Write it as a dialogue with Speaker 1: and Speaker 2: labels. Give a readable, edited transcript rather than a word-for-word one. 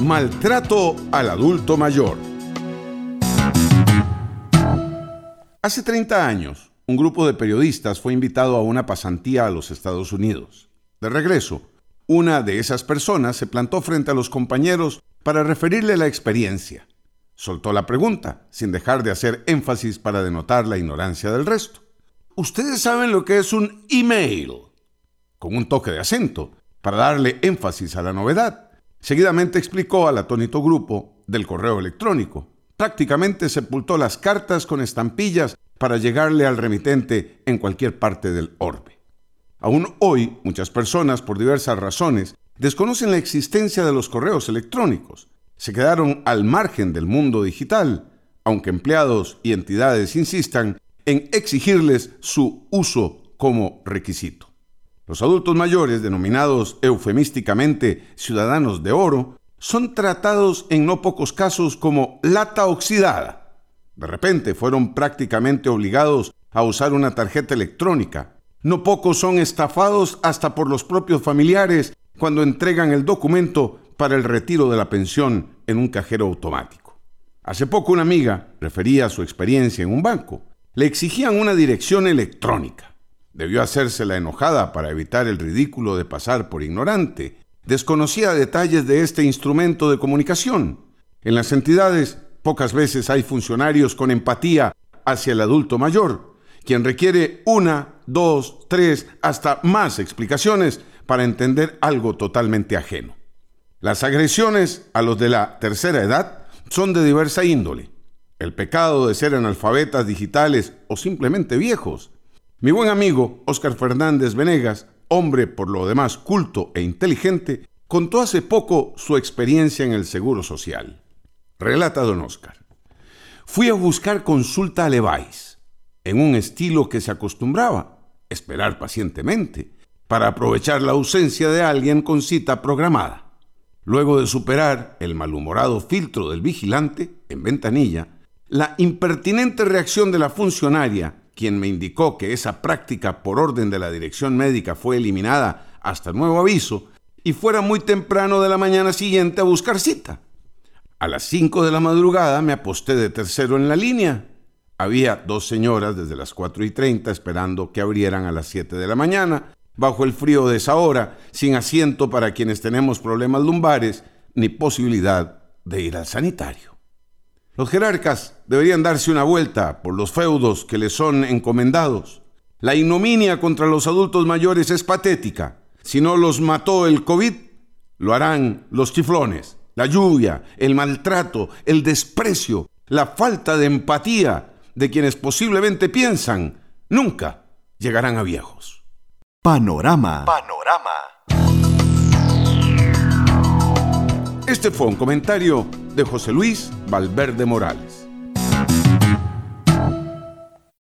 Speaker 1: Maltrato al adulto mayor. Hace 30 años, un grupo de periodistas fue invitado a una pasantía a los Estados Unidos. De regreso, una de esas personas se plantó frente a los compañeros para referirle la experiencia. Soltó la pregunta, sin dejar de hacer énfasis para denotar la ignorancia del resto. ¿Ustedes saben lo que es un email? Con un toque de acento, para darle énfasis a la novedad. Seguidamente explicó al atónito grupo del correo electrónico. Prácticamente sepultó las cartas con estampillas para llegarle al remitente en cualquier parte del orbe. Aún hoy, muchas personas, por diversas razones, desconocen la existencia de los correos electrónicos. Se quedaron al margen del mundo digital, aunque empleados y entidades insistan en exigirles su uso como requisito. Los adultos mayores, denominados eufemísticamente ciudadanos de oro, son tratados en no pocos casos como lata oxidada. De repente fueron prácticamente obligados a usar una tarjeta electrónica. No pocos son estafados hasta por los propios familiares cuando entregan el documento para el retiro de la pensión en un cajero automático. Hace poco una amiga refería su experiencia en un banco. Le exigían una dirección electrónica. Debió hacérsela enojada para evitar el ridículo de pasar por ignorante. Desconocía detalles de este instrumento de comunicación. En las entidades, pocas veces hay funcionarios con empatía hacia el adulto mayor, quien requiere 1, 2, 3, hasta más explicaciones para entender algo totalmente ajeno. Las agresiones a los de la tercera edad son de diversa índole. El pecado de ser analfabetas digitales o simplemente viejos. Mi buen amigo Óscar Fernández Venegas, hombre por lo demás culto e inteligente, contó hace poco su experiencia en el Seguro Social. Relata don Óscar. Fui a buscar consulta a Levi's, en un estilo que se acostumbraba, esperar pacientemente, para aprovechar la ausencia de alguien con cita programada. Luego de superar el malhumorado filtro del vigilante, en ventanilla, la impertinente reacción de la funcionaria, quien me indicó que esa práctica por orden de la dirección médica fue eliminada hasta nuevo aviso, y fuera muy temprano de la mañana siguiente a buscar cita. A las 5 de la madrugada me aposté de tercero en la línea. Había 2 señoras desde las 4:30 esperando que abrieran a las 7 de la mañana, bajo el frío de esa hora, sin asiento para quienes tenemos problemas lumbares, ni posibilidad de ir al sanitario. Los jerarcas deberían darse una vuelta por los feudos que les son encomendados. La ignominia contra los adultos mayores es patética. Si no los mató el COVID, lo harán los chiflones, la lluvia, el maltrato, el desprecio, la falta de empatía de quienes posiblemente piensan nunca llegarán a viejos.
Speaker 2: Panorama.
Speaker 1: Este fue un comentario de José Luis Valverde Morales.